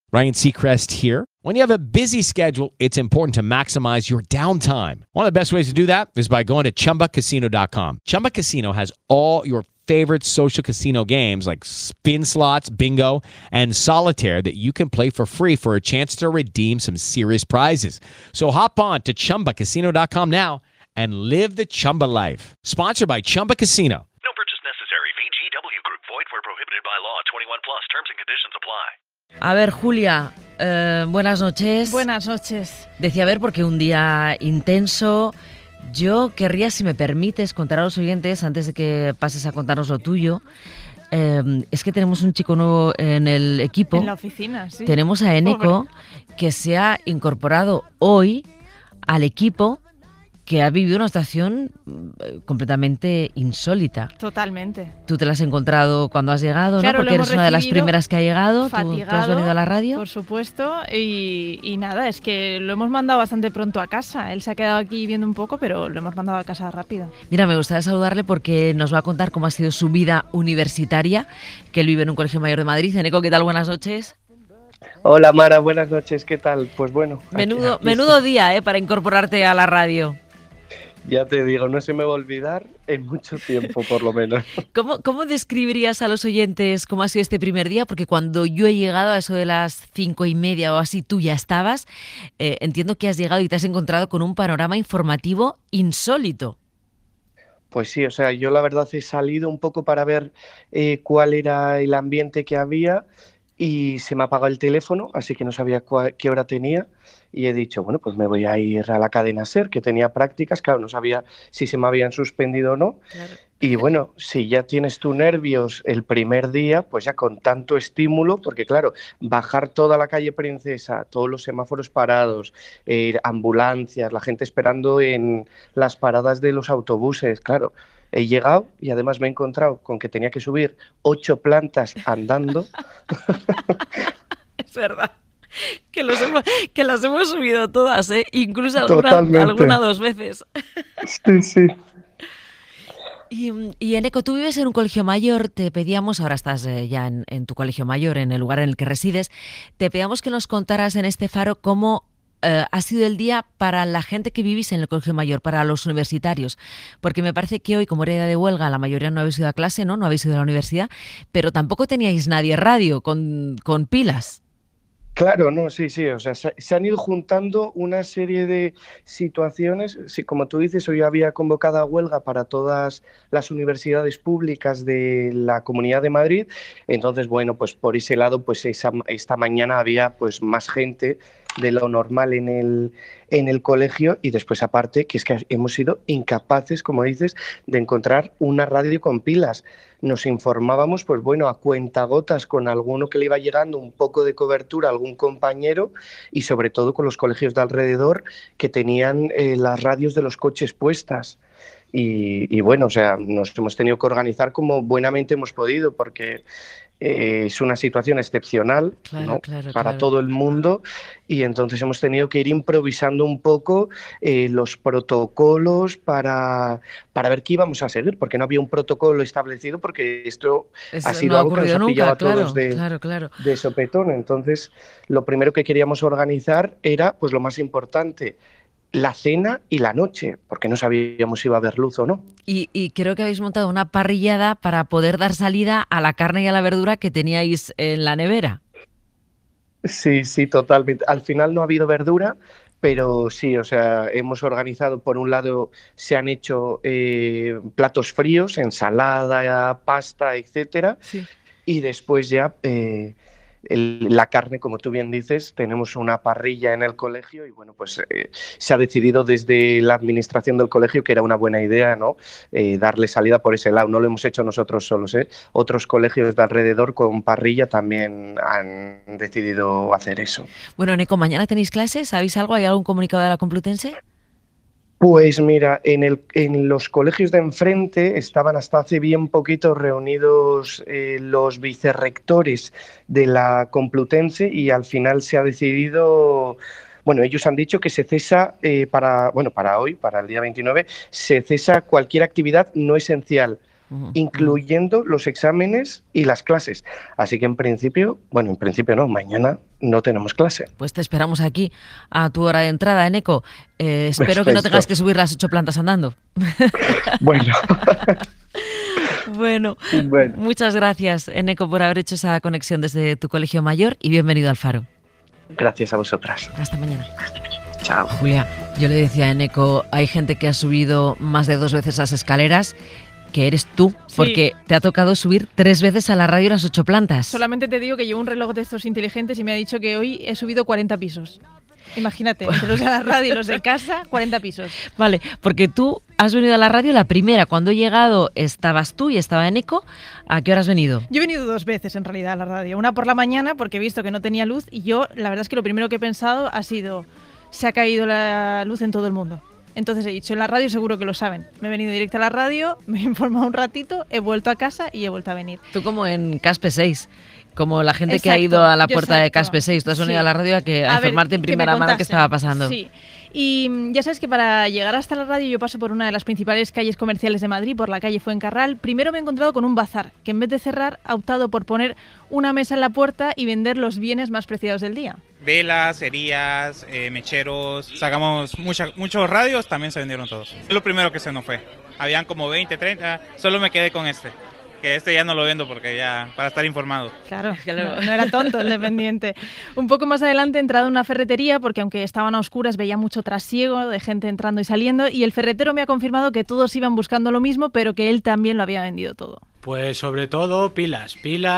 Ryan Seacrest here. When you have a busy schedule, it's important to maximize your downtime. One of the best ways to do that is by going to ChumbaCasino.com. Chumba Casino has all your favorite social casino games like spin slots, bingo, and solitaire that you can play for free for a chance to redeem some serious prizes. So hop on to ChumbaCasino.com now and live the Chumba life. Sponsored by Chumba Casino. No purchase necessary. VGW Group. Void where prohibited by law. 21 plus. Terms and conditions apply. A ver, Julia, buenas noches. Buenas noches. Decía, a ver, porque un día intenso. Yo querría, si me permites, contar a los oyentes, antes de que pases a contarnos lo tuyo, es que tenemos un chico nuevo en el equipo. En la oficina, sí. Tenemos a Eneko, que se ha incorporado hoy al equipo, que ha vivido una situación completamente insólita. Totalmente. Tú te la has encontrado cuando has llegado, claro, ¿no? Porque eres una de las primeras que ha llegado. ¿Tú has venido a la radio? Por supuesto. Y nada, es que lo hemos mandado bastante pronto a casa. Él se ha quedado aquí viendo un poco, pero lo hemos mandado a casa rápido. Mira, me gustaría saludarle porque nos va a contar cómo ha sido su vida universitaria, que él vive en un colegio mayor de Madrid. Eneko, ¿qué tal? Buenas noches. Hola Mara, buenas noches, ¿qué tal? Pues bueno. Menudo día, para incorporarte a la radio. Ya te digo, no se me va a olvidar en mucho tiempo, por lo menos. ¿Cómo describirías a los oyentes cómo ha sido este primer día? Porque cuando yo he llegado a eso de las 5:30 o así, tú ya estabas. Entiendo que has llegado y te has encontrado con un panorama informativo insólito. Pues sí, o sea, yo la verdad he salido un poco para ver cuál era el ambiente que había y se me ha apagado el teléfono, así que no sabía qué hora tenía. Y he dicho, bueno, pues me voy a ir a la cadena SER, que tenía prácticas, claro, no sabía si se me habían suspendido o no. Claro. Y bueno, si ya tienes tus nervios el primer día, pues ya con tanto estímulo, porque claro, bajar toda la calle Princesa, todos los semáforos parados, ambulancias, la gente esperando en las paradas de los autobuses, claro. He llegado y además me he encontrado con que tenía que subir 8 plantas andando. Es verdad. Que las hemos subido todas, incluso alguna 2 veces. Sí, sí. Y Eneko, tú vives en un colegio mayor, te pedíamos, ahora estás ya en tu colegio mayor, en el lugar en el que resides, te pedíamos que nos contaras en este faro cómo ha sido el día para la gente que vivís en el colegio mayor, para los universitarios, porque me parece que hoy, como era día de huelga, la mayoría no habéis ido a clase, no habéis ido a la universidad, pero tampoco teníais nadie radio con pilas. Claro, no, sí, o sea, se han ido juntando una serie de situaciones. Sí, como tú dices, hoy había convocada huelga para todas las universidades públicas de la Comunidad de Madrid. Entonces, bueno, pues por ese lado, pues esta mañana había pues más gente de lo normal en el colegio y después aparte que es que hemos sido incapaces, como dices, de encontrar una radio con pilas. Nos informábamos, pues bueno, a cuentagotas con alguno que le iba llegando un poco de cobertura a algún compañero y sobre todo con los colegios de alrededor que tenían las radios de los coches puestas. Y bueno, o sea, nos hemos tenido que organizar como buenamente hemos podido porque es una situación excepcional, claro, ¿no? Claro. Para todo el mundo y entonces hemos tenido que ir improvisando un poco los protocolos para ver qué íbamos a seguir, porque no había un protocolo establecido, porque esto ha sido algo que nos ha pillado a todos de sopetón. Entonces, lo primero que queríamos organizar era, pues lo más importante, la cena y la noche, porque no sabíamos si iba a haber luz o no. Y creo que habéis montado una parrillada para poder dar salida a la carne y a la verdura que teníais en la nevera. Sí, totalmente. Al final no ha habido verdura, pero sí, o sea, hemos organizado, por un lado, se han hecho platos fríos, ensalada, pasta, etcétera, sí. Y después ya la carne, como tú bien dices, tenemos una parrilla en el colegio y bueno, pues se ha decidido desde la administración del colegio que era una buena idea, ¿no? Darle salida por ese lado. No lo hemos hecho nosotros solos, Otros colegios de alrededor con parrilla también han decidido hacer eso. Bueno, Eneko, ¿mañana tenéis clases? ¿Sabéis algo? ¿Hay algún comunicado de la Complutense? Pues mira, en los colegios de enfrente estaban hasta hace bien poquito reunidos los vicerrectores de la Complutense y al final se ha decidido, bueno, ellos han dicho que se cesa para hoy, para el día 29, se cesa cualquier actividad no esencial. incluyendo los exámenes y las clases. Así que en principio no, mañana no tenemos clase. Pues te esperamos aquí a tu hora de entrada, Eneko. Espero Perfecto. que no tengas que subir las 8 plantas andando. Bueno. Bueno, muchas gracias, Eneko, por haber hecho esa conexión desde tu colegio mayor y bienvenido al Faro. Gracias a vosotras. Hasta mañana. Chao. Julia, yo le decía a Eneko, hay gente que ha subido más de 2 veces las escaleras, que eres tú, porque te ha tocado subir 3 veces a la radio las 8 plantas. Solamente te digo que llevo un reloj de estos inteligentes y me ha dicho que hoy he subido 40 pisos. Imagínate, entre los de la radio y los de casa, 40 pisos. Vale, porque tú has venido a la radio la primera. Cuando he llegado estabas tú y estaba Eneko. ¿A qué hora has venido? Yo he venido 2 veces en realidad a la radio. Una por la mañana porque he visto que no tenía luz y yo la verdad es que lo primero que he pensado ha sido, se ha caído la luz en todo el mundo. Entonces he dicho, en la radio seguro que lo saben. Me he venido directo a la radio, me he informado un ratito, he vuelto a casa y he vuelto a venir. Tú como en Caspe 6, como la gente que ha Exacto, ido a la puerta de exacto. Caspe 6. Tú has venido a la radio a ver, informarte en que me primera mano qué contasen. estaba pasando. Sí. Y ya sabes que para llegar hasta la radio yo paso por una de las principales calles comerciales de Madrid, por la calle Fuencarral. Primero me he encontrado con un bazar, que en vez de cerrar ha optado por poner una mesa en la puerta y vender los bienes más preciados del día. Velas, cerillas, mecheros, sacamos muchos radios, también se vendieron todos. Es lo primero que se nos fue. Habían como 20, 30, solo me quedé con este. Que este ya no lo vendo porque ya, para estar informado. Claro, no era tonto el dependiente. Un poco más adelante he entrado en una ferretería porque aunque estaban a oscuras veía mucho trasiego de gente entrando y saliendo y el ferretero me ha confirmado que todos iban buscando lo mismo pero que él también lo había vendido todo. Pues sobre todo pilas,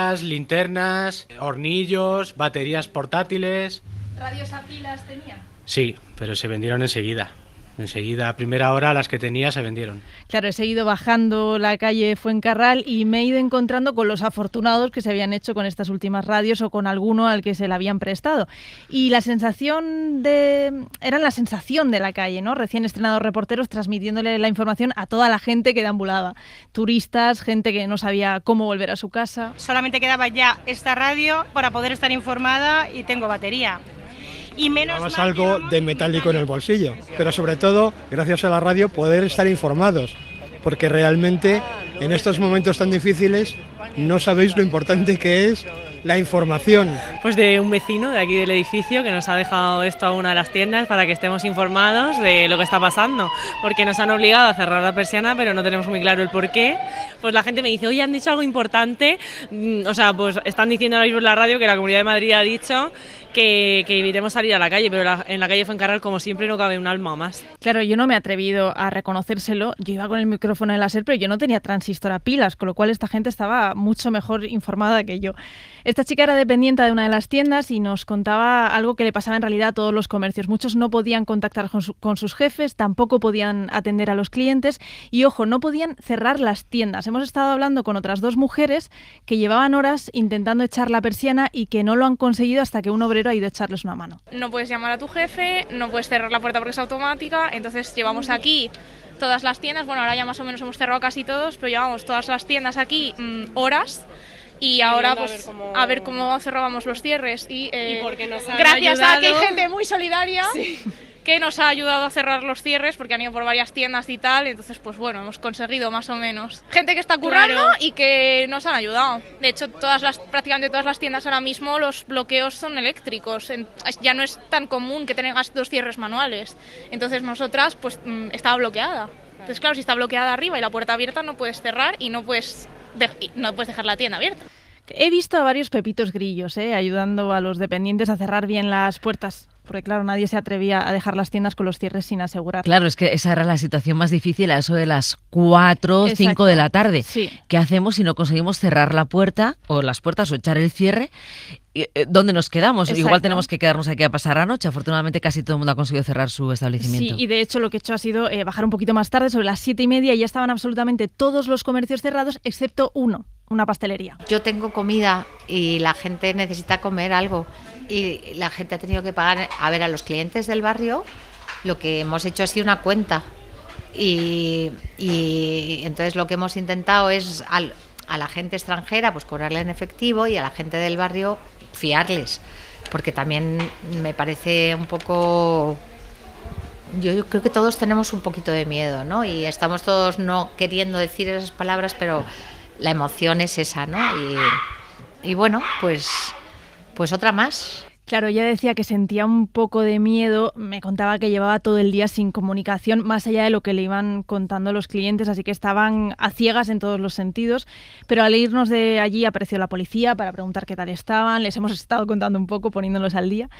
linternas, hornillos, baterías portátiles. ¿Radios a pilas tenía? Sí, pero se vendieron enseguida. Enseguida, a primera hora, las que tenía se vendieron. Claro, he seguido bajando la calle Fuencarral y me he ido encontrando con los afortunados que se habían hecho con estas últimas radios o con alguno al que se la habían prestado. Y la sensación eran la sensación de la calle, ¿no? Recién estrenados reporteros transmitiéndole la información a toda la gente que deambulaba. Turistas, gente que no sabía cómo volver a su casa. Solamente quedaba ya esta radio para poder estar informada y tengo batería. Y menos Llevamos algo de metálico en el bolsillo, pero sobre todo, gracias a la radio, poder estar informados, porque realmente en estos momentos tan difíciles no sabéis lo importante que es la información. Pues de un vecino de aquí del edificio que nos ha dejado esto a una de las tiendas para que estemos informados de lo que está pasando, porque nos han obligado a cerrar la persiana, pero no tenemos muy claro el por qué. Pues la gente me dice, oye, han dicho algo importante, o sea, pues están diciendo ahora mismo en la radio que la Comunidad de Madrid ha dicho que evitemos salir a la calle, pero en la calle Fuencarral, como siempre, no cabe un alma más. Claro, yo no me he atrevido a reconocérselo, yo iba con el micrófono en la SER, pero yo no tenía transistor a pilas, con lo cual esta gente estaba mucho mejor informada que yo. Esta chica era dependiente de una de las tiendas y nos contaba algo que le pasaba en realidad a todos los comercios. Muchos no podían contactar con sus jefes, tampoco podían atender a los clientes y, ojo, no podían cerrar las tiendas. Hemos estado hablando con otras 2 mujeres que llevaban horas intentando echar la persiana y que no lo han conseguido hasta que un obrero ha ido a echarles una mano. No puedes llamar a tu jefe, no puedes cerrar la puerta porque es automática, entonces llevamos aquí todas las tiendas, bueno, ahora ya más o menos hemos cerrado casi todos, pero llevamos todas las tiendas aquí horas. Y ahora pues a ver cómo cerrábamos los cierres y porque nos han gracias ayudado. a que hay gente muy solidaria que nos ha ayudado a cerrar los cierres porque han ido por varias tiendas y tal, entonces pues bueno, hemos conseguido más o menos. Gente que está currando y que nos han ayudado. De hecho, prácticamente todas las tiendas ahora mismo los bloqueos son eléctricos. Ya no es tan común que tengas 2 cierres manuales. Entonces nosotras pues estaba bloqueada. Entonces claro, si está bloqueada arriba y la puerta abierta no puedes cerrar y no puedes dejar la tienda abierta. He visto a varios pepitos grillos ayudando a los dependientes a cerrar bien las puertas, porque claro, nadie se atrevía a dejar las tiendas con los cierres sin asegurar. Claro, es que esa era la situación más difícil a eso de las 4 o 5 de la tarde. Sí. ¿Qué hacemos si no conseguimos cerrar la puerta o las puertas o echar el cierre? ¿Dónde nos quedamos? Exacto. Igual tenemos que quedarnos aquí a pasar la noche. Afortunadamente casi todo el mundo ha conseguido cerrar su establecimiento. Sí, y de hecho lo que he hecho ha sido bajar un poquito más tarde, sobre las 7:30, y ya estaban absolutamente todos los comercios cerrados, excepto uno, una pastelería. Yo tengo comida y la gente necesita comer algo y la gente ha tenido que pagar, a ver, a los clientes del barrio. Lo que hemos hecho ha sido una cuenta y entonces lo que hemos intentado es a la gente extranjera pues cobrarle en efectivo y a la gente del barrio fiarles, porque también me parece un poco Yo creo que todos tenemos un poquito de miedo, ¿no? Y estamos todos no queriendo decir esas palabras, pero la emoción es esa, ¿no? Y bueno, pues otra más. Claro, ella decía que sentía un poco de miedo, me contaba que llevaba todo el día sin comunicación, más allá de lo que le iban contando los clientes, así que estaban a ciegas en todos los sentidos, pero al irnos de allí apareció la policía para preguntar qué tal estaban, les hemos estado contando un poco, poniéndolos al día.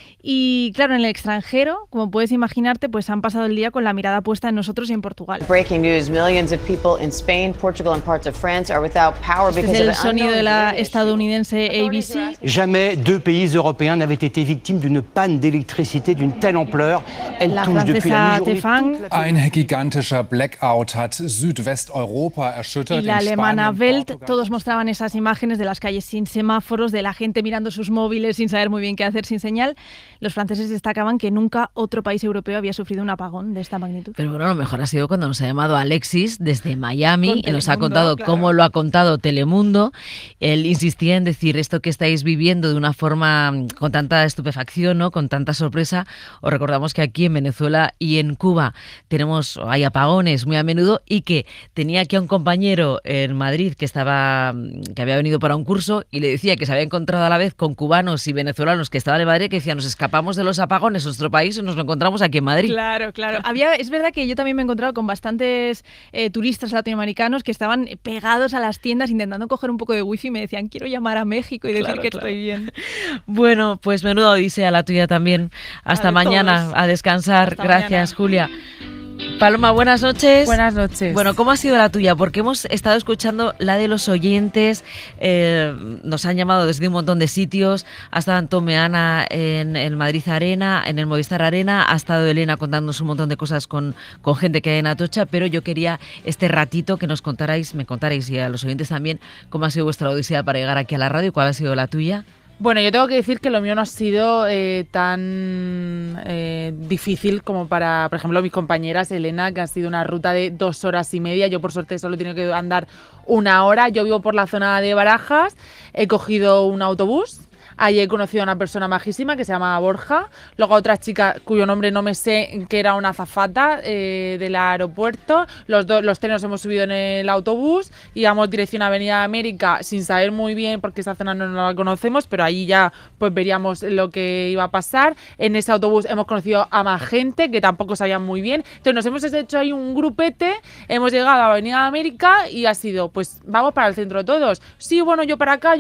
Y claro, en el extranjero, como puedes imaginarte, pues han pasado el día con la mirada puesta en nosotros y en Portugal. Breaking news, millions of people in Spain, Portugal and parts of France are without power because Este es el of sonido de la estadounidense ABC. Jamais deux pays européens n'avaient été victimes d'une panne d'électricité d'une telle ampleur. Elle La touche depuis francesa la mi-journée. Tefang Ein gigantischer Blackout hat Südwesteuropa erschüttert. y la In alemana Spanien, Welt, Portugal. todos mostraban esas imágenes de las calles sin semáforos, de la gente mirando sus móviles sin saber muy bien qué hacer sin señal. Los franceses destacaban que nunca otro país europeo había sufrido un apagón de esta magnitud. Pero bueno, lo mejor ha sido cuando nos ha llamado Alexis desde Miami y nos ha Telemundo, contado claro. cómo lo ha contado Telemundo. Él insistía en decir esto que estáis viviendo de una forma con tanta estupefacción, ¿no? Con tanta sorpresa. Os recordamos que aquí en Venezuela y en Cuba hay apagones muy a menudo y que tenía aquí a un compañero en Madrid que había venido para un curso y le decía que se había encontrado a la vez con cubanos y venezolanos que estaban en Madrid que decían nos escapamos de los apagones en nuestro país y nos lo encontramos aquí en Madrid. Claro, claro. Es verdad que yo también me he encontrado con bastantes turistas latinoamericanos que estaban pegados a las tiendas intentando coger un poco de wifi y me decían quiero llamar a México y decir Claro, que claro. estoy bien. Bueno, pues menuda odisea la tuya también. Hasta de mañana, todos. a descansar. Hasta Gracias, mañana. Julia. Paloma, buenas noches. Buenas noches. Bueno, ¿cómo ha sido la tuya? Porque hemos estado escuchando la de los oyentes, nos han llamado desde un montón de sitios, ha estado Antón Meana en el Madrid Arena, en el Movistar Arena, ha estado Elena contándonos un montón de cosas con gente que hay en Atocha, pero yo quería este ratito que me contarais y a los oyentes también cómo ha sido vuestra odisea para llegar aquí a la radio, cuál ha sido la tuya. Bueno, yo tengo que decir que lo mío no ha sido tan difícil como para, por ejemplo, mis compañeras, Elena, que ha sido una ruta de 2 horas y media. Yo, por suerte, solo he tenido que andar 1 hora. Yo vivo por la zona de Barajas, he cogido un autobús. Allí he conocido a una persona majísima que se llama Borja, luego a otra chica cuyo nombre no me sé, que era una azafata del aeropuerto. Los tres nos hemos subido en el autobús, íbamos dirección a Avenida América sin saber muy bien porque esa zona no la conocemos, pero allí ya pues veríamos lo que iba a pasar. En ese autobús hemos conocido a más gente que tampoco sabían muy bien, entonces nos hemos hecho ahí un grupete, hemos llegado a Avenida América y ha sido pues vamos para el centro todos. Sí, bueno, yo para acá.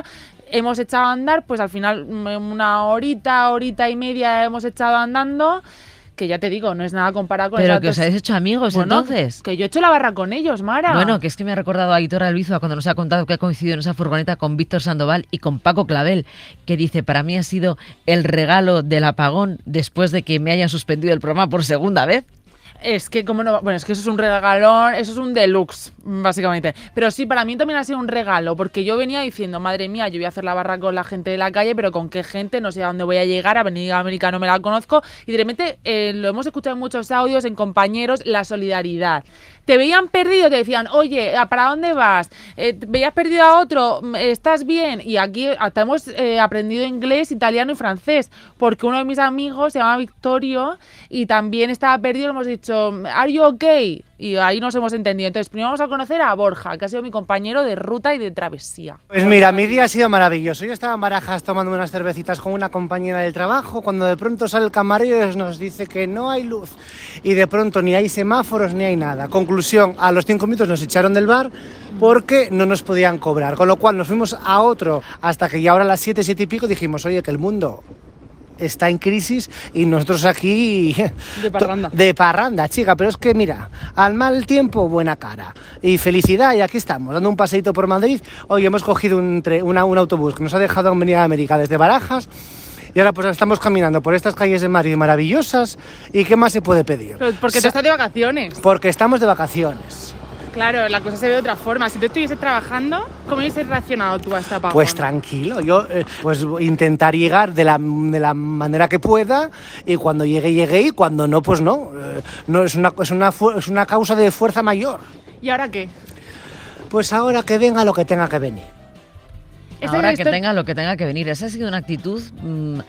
Hemos echado a andar, pues al final 1 horita y media hemos echado andando, que ya te digo, no es nada comparado con Pero esas que os habéis hecho amigos, Bueno, entonces. Que yo he hecho la barra con ellos, Mara. Bueno, que es que me ha recordado a Aitor Albizua cuando nos ha contado que ha coincidido en esa furgoneta con Víctor Sandoval y con Paco Clavel, que dice, para mí ha sido el regalo del apagón después de que me hayan suspendido el programa por segunda vez. Es que, como no, bueno, es que eso es un regalón, eso es un deluxe, básicamente. Pero sí, para mí también ha sido un regalo, porque yo venía diciendo, madre mía, yo voy a hacer la barra con la gente de la calle, pero ¿con qué gente? No sé a dónde voy a llegar, Avenida América no me la conozco. Y de repente lo hemos escuchado en muchos audios, en compañeros, la solidaridad. Te veían perdido, te decían, oye, ¿para dónde vas? ¿Veías perdido a otro? ¿Estás bien? Y aquí hasta hemos aprendido inglés, italiano y francés, porque uno de mis amigos se llama Victorio y también estaba perdido, le hemos dicho, ¿are you okay? Y ahí nos hemos entendido. Entonces, primero vamos a conocer a Borja, que ha sido mi compañero de ruta y de travesía. Pues mira, mi día ha sido maravilloso. Yo estaba en Barajas tomando unas cervecitas con una compañera del trabajo, cuando de pronto sale el camarero y nos dice que no hay luz. Y de pronto ni hay semáforos ni hay nada. Conclusión, a los 5 minutos nos echaron del bar porque no nos podían cobrar. Con lo cual nos fuimos a otro hasta que ya ahora a las 7 y pico dijimos, oye, que el mundo está en crisis y nosotros aquí de parranda, chica, pero es que mira, al mal tiempo buena cara y felicidad, y aquí estamos dando un paseíto por Madrid. Hoy hemos cogido un autobús que nos ha dejado en Avenida América desde Barajas y ahora pues estamos caminando por estas calles de Madrid maravillosas. ¿Y qué más se puede pedir? Pero porque tú estás de vacaciones. Porque estamos de vacaciones. Claro, la cosa se ve de otra forma. Si tú estuvieses trabajando, ¿cómo hubieses reaccionado tú a esta apagón? Pues tranquilo, yo pues intentar llegar de la manera que pueda, y cuando llegue y cuando no, pues no. No es una causa de fuerza mayor. ¿Y ahora qué? Pues ahora que venga lo que tenga que venir. Ahora que tenga lo que tenga que venir. Esa ha sido una actitud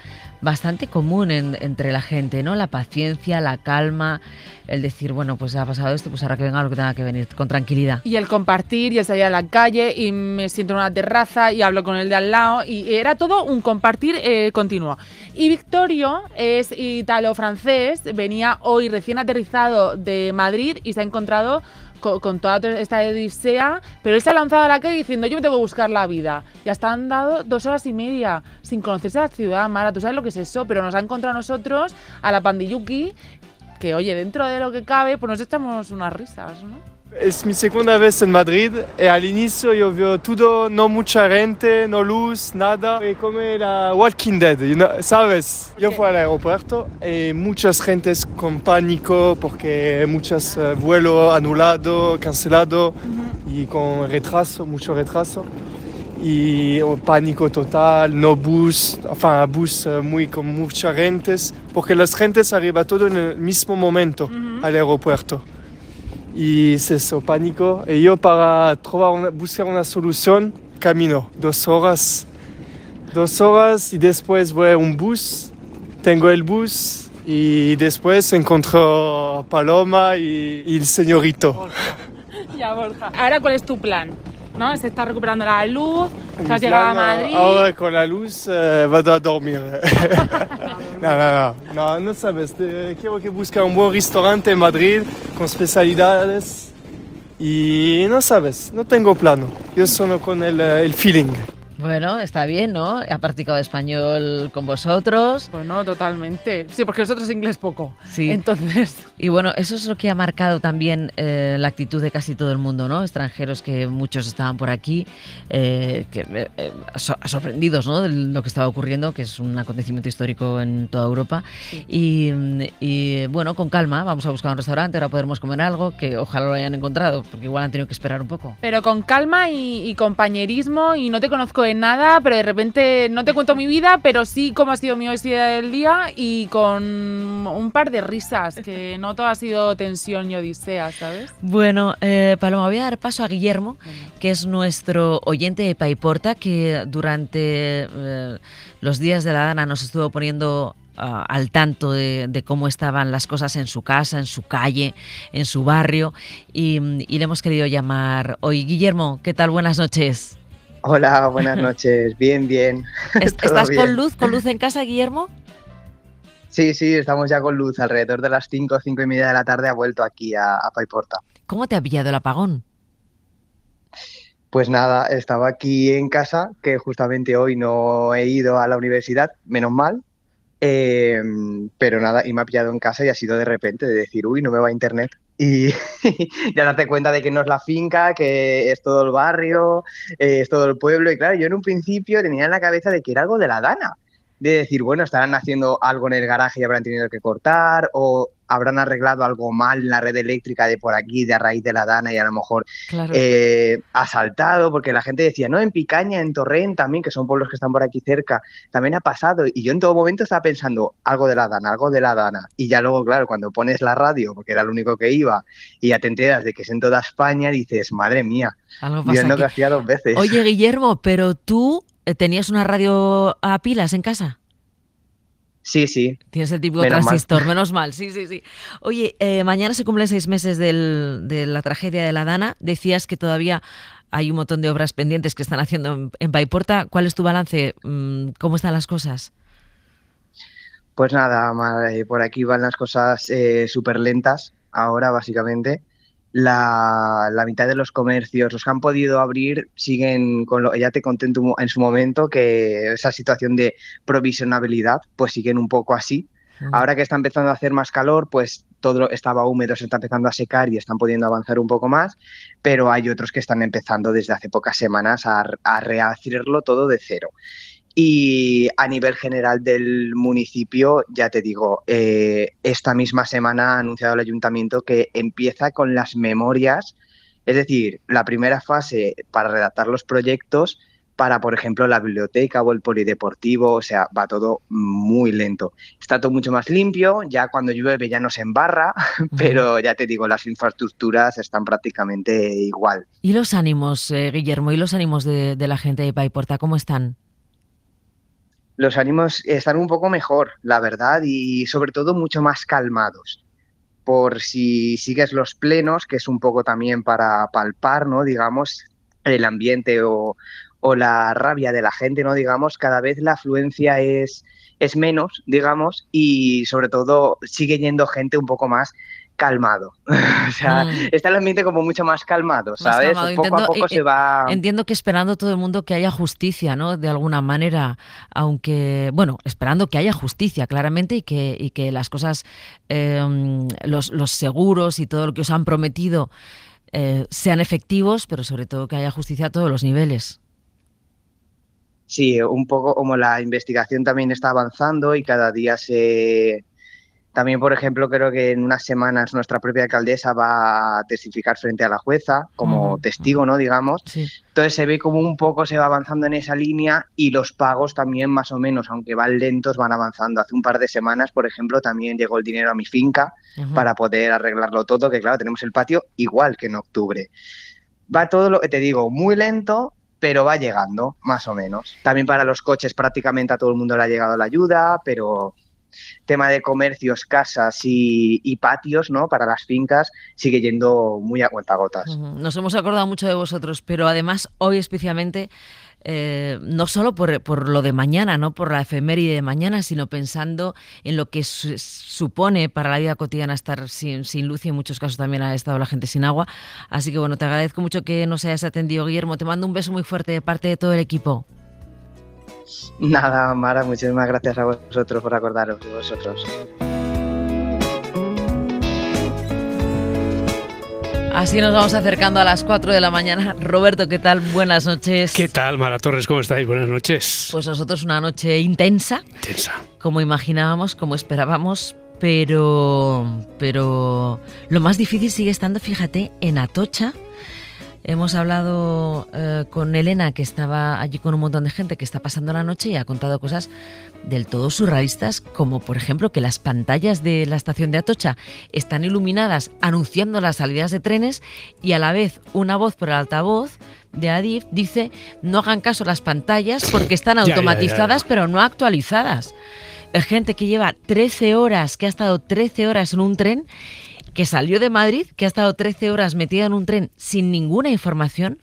bastante común entre la gente, ¿no? La paciencia, la calma, el decir, bueno, pues ha pasado esto, pues ahora que venga lo que tenga que venir, con tranquilidad. Y el compartir, y el salir a la calle, y me siento en una terraza y hablo con el de al lado, y era todo un compartir continuo. Y Victorio es italo-francés, venía hoy recién aterrizado de Madrid y se ha encontrado con toda esta odisea, pero él se ha lanzado a la calle diciendo yo me tengo que buscar la vida. Y hasta han dado 2 horas y media sin conocerse la ciudad, Mara, tú sabes lo que es eso, pero nos ha encontrado a nosotros, a la pandilluki, que oye, dentro de lo que cabe, pues nos echamos unas risas, ¿no? Es mi segunda vez en Madrid y al inicio yo veo todo, no mucha gente, no luz, nada. Como la Walking Dead, ¿sabes? Yo fui al aeropuerto y muchas gentes con pánico porque muchos vuelos anulados, cancelados y con retraso, mucho retraso. Y pánico total, no bus, bus con mucha gente, porque las gentes arriban todo en el mismo momento al aeropuerto. Y es eso, pánico. Y yo para buscar una solución, camino 2 horas. 2 horas y después voy a un bus, tengo el bus y después encuentro Paloma y el señorito. Ya, Borja. Ahora, ¿cuál es tu plan? ¿No? Se está recuperando la luz, te has llegado a Madrid. Ahora con la luz voy a dormir. No sabes. Quiero que busque un buen restaurante en Madrid con especialidades y no sabes, no tengo plano. Yo solo con el feeling. Bueno, está bien, ¿no? Ha practicado español con vosotros. Bueno, totalmente. Sí, porque nosotros inglés poco. Sí. Entonces... Y bueno, eso es lo que ha marcado también la actitud de casi todo el mundo, ¿no? Extranjeros que muchos estaban por aquí, sorprendidos, ¿no? De lo que estaba ocurriendo, que es un acontecimiento histórico en toda Europa. Sí. Y bueno, con calma, vamos a buscar un restaurante, ahora podremos comer algo, que ojalá lo hayan encontrado, porque igual han tenido que esperar un poco. Pero con calma y compañerismo, y no te conozco de nada, pero de repente no te cuento mi vida, pero sí cómo ha sido mi odisea del día y con un par de risas, que no todo ha sido tensión y odisea, ¿sabes? Bueno, Paloma, voy a dar paso a Guillermo, que es nuestro oyente de Paiporta, que durante los días de la Dana nos estuvo poniendo al tanto de cómo estaban las cosas en su casa, en su calle, en su barrio, y le hemos querido llamar hoy. Guillermo, ¿qué tal? Buenas noches. Hola, buenas noches. Bien, bien. ¿Estás bien? ¿Con luz en casa, Guillermo? Sí, estamos ya con luz. Alrededor de las 5 y media de la tarde ha vuelto aquí a Paiporta. ¿Cómo te ha pillado el apagón? Pues nada, estaba aquí en casa, que justamente hoy no he ido a la universidad, menos mal. Pero nada, y me ha pillado en casa y ha sido de repente de decir, uy, no me va internet. Y ya darte cuenta de que no es la finca, que es todo el barrio, es todo el pueblo. Y claro, yo en un principio tenía en la cabeza de que era algo de la Dana. De decir, bueno, estarán haciendo algo en el garaje y habrán tenido que cortar, o habrán arreglado algo mal en la red eléctrica de por aquí, de a raíz de la Dana, y a lo mejor claro. Ha saltado, porque la gente decía, no, en Picaña, en Torrent también, que son pueblos que están por aquí cerca, también ha pasado. Y yo en todo momento estaba pensando, algo de la Dana. Y ya luego, claro, cuando pones la radio, porque era el único que iba, y ya te enteras de que es en toda España, dices, madre mía, viendo que hacía 2 veces. Oye, Guillermo, pero tú... ¿Tenías una radio a pilas en casa? Sí. Tienes el típico transistor, menos mal. Sí. Oye, mañana se cumplen 6 meses de la tragedia de la Dana. Decías que todavía hay un montón de obras pendientes que están haciendo en Paiporta. ¿Cuál es tu balance? ¿Cómo están las cosas? Pues nada, por aquí van las cosas súper lentas ahora, básicamente. La mitad de los comercios, los que han podido abrir, siguen con ya te conté en su momento que esa situación de provisionabilidad, pues siguen un poco así. Ahora que está empezando a hacer más calor, pues todo estaba húmedo, se está empezando a secar y están pudiendo avanzar un poco más, pero hay otros que están empezando desde hace pocas semanas a rehacerlo todo de cero. Y a nivel general del municipio, ya te digo, esta misma semana ha anunciado el ayuntamiento que empieza con las memorias, es decir, la primera fase para redactar los proyectos para, por ejemplo, la biblioteca o el polideportivo, o sea, va todo muy lento. Está todo mucho más limpio, ya cuando llueve ya no se embarra, pero ya te digo, las infraestructuras están prácticamente igual. ¿Y los ánimos, Guillermo, y los ánimos de la gente de Paiporta, cómo están? los ánimos están un poco mejor, la verdad, y sobre todo mucho más calmados. Por si sigues los plenos, que es un poco también para palpar, ¿no? Digamos, el ambiente o la rabia de la gente, ¿no? Digamos, cada vez la afluencia es menos, digamos, y sobre todo sigue yendo gente un poco más calmado. O sea, está el ambiente como mucho más calmado, ¿sabes? Más calmado. Poco a poco se va... Entiendo que esperando todo el mundo que haya justicia, ¿no? De alguna manera, aunque, bueno, esperando que haya justicia, claramente, y que las cosas, los seguros y todo lo que os han prometido sean efectivos, pero sobre todo que haya justicia a todos los niveles. Sí, un poco como la investigación también está avanzando y cada día También, por ejemplo, creo que en unas semanas nuestra propia alcaldesa va a testificar frente a la jueza como testigo, ¿no? Digamos. Sí. Entonces se ve como un poco se va avanzando en esa línea y los pagos también más o menos, aunque van lentos, van avanzando. Hace un par de semanas, por ejemplo, también llegó el dinero a mi finca para poder arreglarlo todo, que claro, tenemos el patio igual que en octubre. Va todo lo que te digo, muy lento, pero va llegando, más o menos. También para los coches prácticamente a todo el mundo le ha llegado la ayuda, pero tema de comercios, casas y patios, ¿no? Para las fincas sigue yendo muy a cuentagotas. Nos hemos acordado mucho de vosotros, pero además hoy especialmente, no solo por lo de mañana, no por la efeméride de mañana, sino pensando en lo que supone para la vida cotidiana estar sin luz y en muchos casos también ha estado la gente sin agua. Así que bueno, te agradezco mucho que nos hayas atendido, Guillermo. Te mando un beso muy fuerte de parte de todo el equipo. Nada, Mara, muchísimas gracias a vosotros por acordaros de vosotros. Así nos vamos acercando a las 4 de la mañana. Roberto, ¿qué tal? Buenas noches. ¿Qué tal, Mara Torres? ¿Cómo estáis? Buenas noches. Pues nosotros una noche intensa. Como imaginábamos, como esperábamos, pero lo más difícil sigue estando, fíjate, en Atocha. Hemos hablado con Elena, que estaba allí con un montón de gente que está pasando la noche y ha contado cosas del todo surrealistas, como por ejemplo que las pantallas de la estación de Atocha están iluminadas anunciando las salidas de trenes y a la vez una voz por el altavoz de Adif dice no hagan caso a las pantallas porque están automatizadas pero no actualizadas. Gente que lleva 13 horas, que ha estado 13 horas en un tren, que salió de Madrid, que ha estado 13 horas metida en un tren sin ninguna información,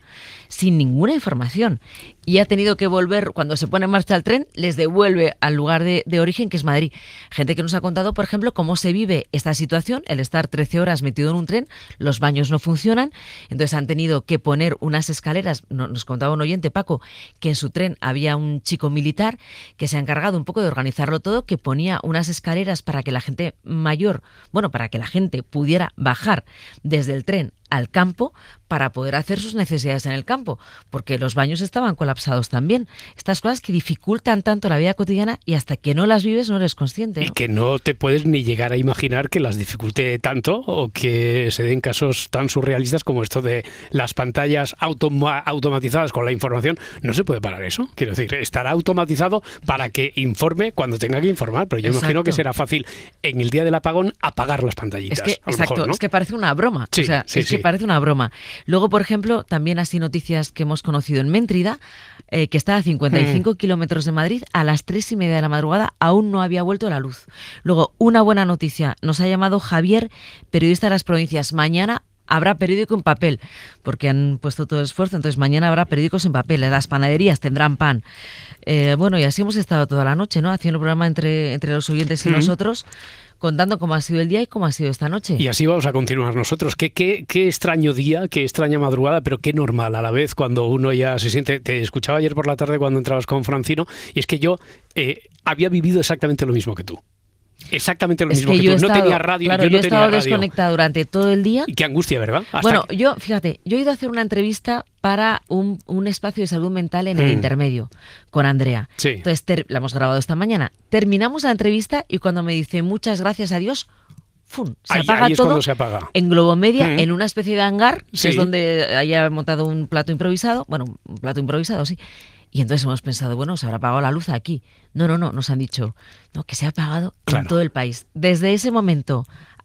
y ha tenido que volver, cuando se pone en marcha el tren, les devuelve al lugar de origen, que es Madrid. Gente que nos ha contado, por ejemplo, cómo se vive esta situación, el estar 13 horas metido en un tren, los baños no funcionan, entonces han tenido que poner unas escaleras. Nos contaba un oyente, Paco, que en su tren había un chico militar que se ha encargado un poco de organizarlo todo, que ponía unas escaleras para que la gente mayor, para que la gente pudiera bajar desde el tren al campo para poder hacer sus necesidades en el campo, porque los baños estaban colapsados también. Estas cosas que dificultan tanto la vida cotidiana y hasta que no las vives no eres consciente, ¿no? Y que no te puedes ni llegar a imaginar que las dificulte tanto o que se den casos tan surrealistas como esto de las pantallas automatizadas con la información. No se puede parar eso. Quiero decir, estará automatizado para que informe cuando tenga que informar, pero yo imagino que será fácil en el día del apagón apagar las pantallitas. Es que parece una broma. Que parece una broma. Luego, por ejemplo, también así noticias que hemos conocido en Méntrida, que está a 55 kilómetros de Madrid, a las 3:30 de la madrugada aún no había vuelto la luz. Luego, una buena noticia, nos ha llamado Javier, periodista de las provincias. Mañana habrá periódico en papel, porque han puesto todo el esfuerzo, entonces mañana habrá periódicos en papel, las panaderías tendrán pan. Y así hemos estado toda la noche, ¿no? Haciendo el programa entre los oyentes y nosotros, contando cómo ha sido el día y cómo ha sido esta noche. Y así vamos a continuar nosotros. Qué extraño día, qué extraña madrugada, pero qué normal a la vez cuando uno ya se siente... Te escuchaba ayer por la tarde cuando entrabas con Francino, y es que yo había vivido exactamente lo mismo que tú. Exactamente lo mismo que tú. No tenía radio. Claro, yo he estado desconectada durante todo el día. Y qué angustia, ¿verdad? Fíjate, yo he ido a hacer una entrevista para un espacio de salud mental en el intermedio con Andrea. Sí. Entonces, la hemos grabado esta mañana. Terminamos la entrevista y cuando me dice muchas gracias a Dios, ¡fum! Se apaga todo. Se apaga. En Globomedia, en una especie de hangar, que es donde haya montado un plato improvisado. Bueno, un plato improvisado, sí. Y entonces hemos pensado, se habrá apagado la luz aquí. No, nos han dicho, que se ha apagado en todo el país. Desde ese momento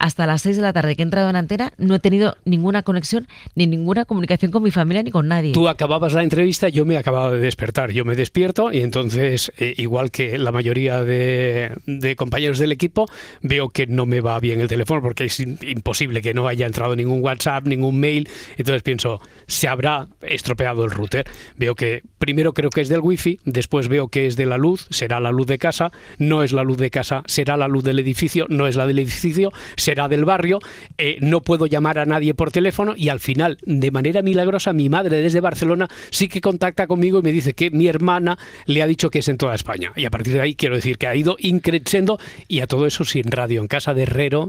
hasta las 6 de la tarde que he entrado en antena, no he tenido ninguna conexión ni ninguna comunicación con mi familia ni con nadie. Tú acababas la entrevista, yo me acababa de despertar. Yo me despierto y entonces, igual que la mayoría de compañeros del equipo, veo que no me va bien el teléfono porque es imposible que no haya entrado ningún WhatsApp, ningún mail. Entonces pienso, se habrá estropeado el router. Veo que primero creo que es del wifi, después veo que es de la luz, será la luz de casa, no es la luz de casa, será la luz del edificio, no es la del edificio, será del barrio, no puedo llamar a nadie por teléfono y al final, de manera milagrosa, mi madre desde Barcelona sí que contacta conmigo y me dice que mi hermana le ha dicho que es en toda España. Y a partir de ahí quiero decir que ha ido increciendo y a todo eso sin radio, en casa de Herrero,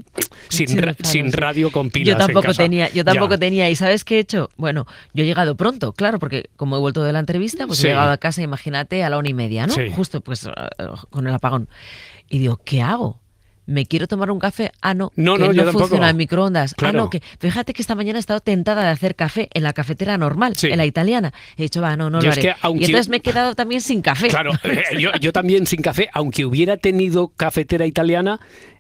sin radio con pilas. Yo tampoco en casa. tenía. ¿Y sabes qué he hecho? Bueno, yo he llegado pronto, claro, porque como he vuelto de la entrevista, pues Sí. he llegado a casa, imagínate, a la 1:30, ¿no? Sí. Justo pues con el apagón. Y digo, ¿qué hago? ¿Me quiero tomar un café? Ah, no, No, que no, yo no tampoco. funciona el microondas. Claro. Ah, no, que fíjate que esta mañana he estado tentada de hacer café en la cafetera normal, en la italiana. He dicho, no Yo lo es haré. que, aunque- Y entonces me he quedado también sin café. Claro, yo también sin café, aunque hubiera tenido cafetera italiana,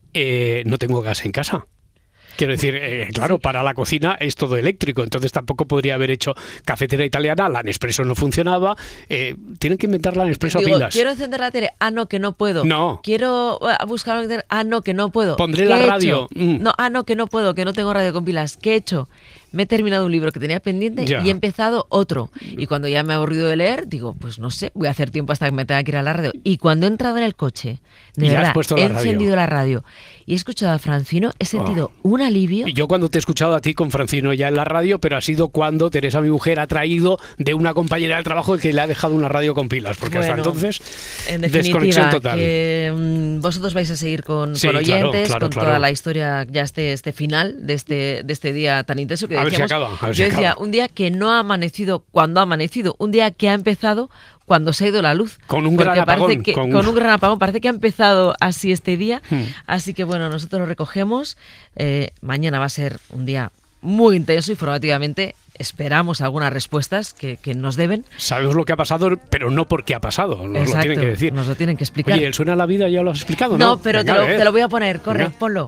no tengo gas en casa. Quiero decir, claro, para la cocina es todo eléctrico, entonces tampoco podría haber hecho cafetera italiana, la Nespresso no funcionaba, tienen que inventar la Nespresso a Digo, pilas. quiero encender la tele. Ah, no, que no puedo. No. Quiero buscar algo. Ah, no, que no puedo. Pondré ¿Qué la he radio. hecho? No, no, que no puedo, que no tengo radio con pilas. ¿Qué he hecho? Me he terminado un libro que tenía pendiente Ya. y he empezado otro. Y cuando ya me he aburrido de leer, digo, pues no sé, voy a hacer tiempo hasta que me tenga que ir a la radio. Y cuando he entrado en el coche, de Ya has verdad, puesto he la radio. encendido la radio y he escuchado a Francino, he sentido un alivio. Y yo cuando te he escuchado a ti con Francino ya en la radio, pero ha sido cuando Teresa, mi mujer, ha traído de una compañera del trabajo que le ha dejado una radio con pilas, porque hasta Bueno, entonces En desconexión definitiva, total. que vosotros vais a seguir con Sí, oyentes, claro, con claro. toda la historia, ya este final de este día tan intenso que A ver si decíamos. acaba, a ver si yo decía, acaba. un día que no ha amanecido cuando ha amanecido, un día que ha empezado cuando se ha ido la luz. Con un Porque gran parece apagón, que- con- con un gran apagón. Parece que ha empezado así este día. Hmm. Así que bueno, nosotros lo recogemos. Mañana va a ser un día muy intenso, informativamente. Esperamos algunas respuestas que nos deben. Sabemos lo que ha pasado, pero no por qué ha pasado, nos lo Exacto, tienen que decir. nos lo tienen que explicar. Oye, ¿el Suena la Vida ya lo has explicado? No, No, pero Venga, a ver. te lo voy a poner. Corre, Venga. ponlo.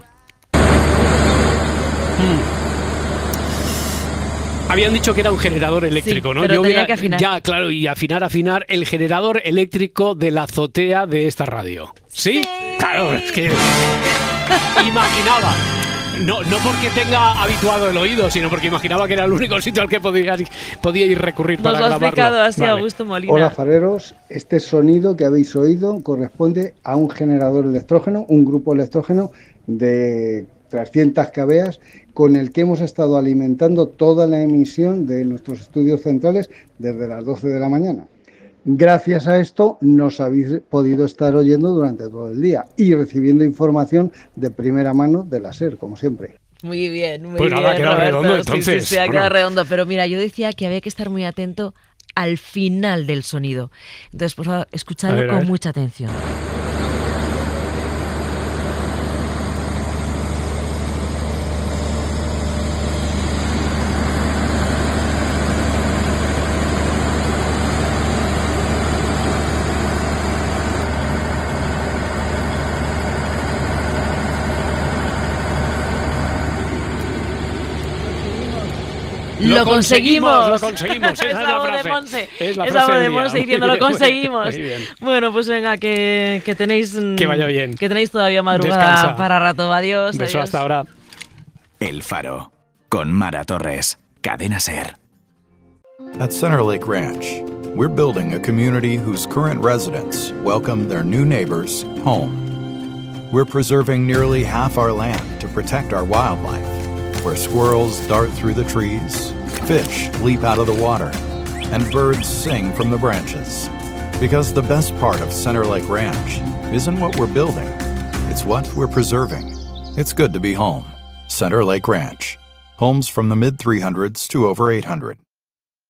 Habían dicho que era un generador eléctrico, Sí, ¿no? pero tenía hubiera- que afinar. Ya, claro, y afinar el generador eléctrico de la azotea de esta radio. ¿Sí? Claro, es que imaginaba. No porque tenga habituado el oído, sino porque imaginaba que era el único sitio al que podía ir recurrir Nos para lo ha grabarlo. explicado así Vale. Augusto Molina. Hola fareros, este sonido que habéis oído corresponde a un generador electrógeno, un grupo electrógeno de 300 kVA con el que hemos estado alimentando toda la emisión de nuestros estudios centrales desde las 12 de la mañana. Gracias a esto nos habéis podido estar oyendo durante todo el día y recibiendo información de primera mano de la SER, como siempre. Muy bien, muy Pues bien. nada, ha quedado Roberto. redondo, Sí, entonces. Sí, ha Bueno. quedado redondo. Pero mira, yo decía que había que estar muy atento al final del sonido. Entonces, por favor, escuchadlo A ver, a con ver. mucha atención. ¡Lo conseguimos! Lo conseguimos, esa es la la voz de frase. Monse. Es la Es frase la voz de del día. Monse Muy diciendo lo bien, conseguimos. muy bien. Bueno, pues venga, que tenéis... Que vaya bien. Que tenéis todavía madrugada Descansa. para rato. Adiós. Beso adiós. hasta ahora. El Faro, con Mara Torres, Cadena SER. At Center Lake Ranch, we're building a community whose current residents welcome their new neighbors home. We're preserving nearly half our land to protect our wildlife, where squirrels dart through the trees, fish leap out of the water, and birds sing from the branches. Because the best part of Center Lake Ranch isn't what we're building, it's what we're preserving. It's good to be home. Center Lake Ranch. Homes from the mid-300s to over 800.